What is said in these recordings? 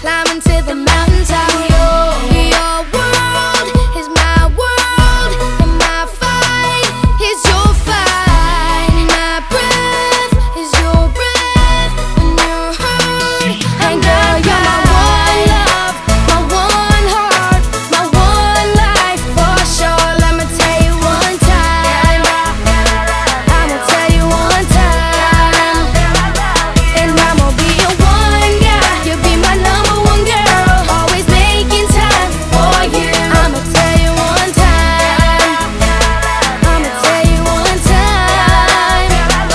climbing to the mountaintop. Your world is my world, and my fight is your fight. My breath is your breath when you're hurt. And girl, you're my one love, my one heart, my one life for sure. Let me tell you one time, I'ma tell you one time, and I'ma be your one guy. You'll be my number one girl, always making time for you. I'ma tell you one time, I'ma tell you one time.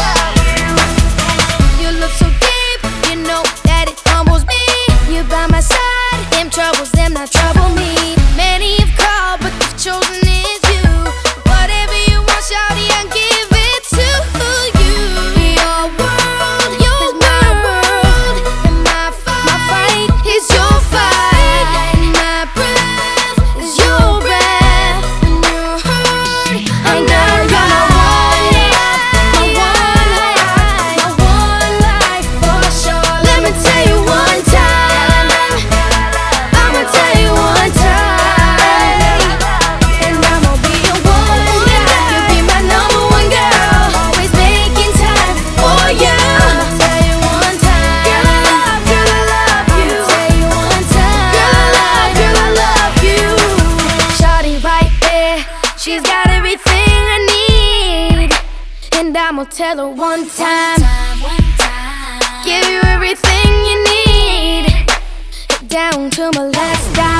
You look so deep, you know that it humbles me. You by my side, them troubles, them not trouble me. Many have called, but the chosen is you. Whatever you want, shawty, I'll give it to you. Your world is my world, and my fight is your fight. My breath is your breath when you're hurt. And girl, you're my one love, my one life for sure. Let me tell you one time, I'ma tell you one time, and I'ma be your one guy. You'll be my number one girl, always making time for you. I'ma tell you one time, girl, I love you. I'ma tell you one time, girl, I love you. Shawty right there, she's got everything I need, and I'ma tell her one time, give you everything you need, down to my last dime.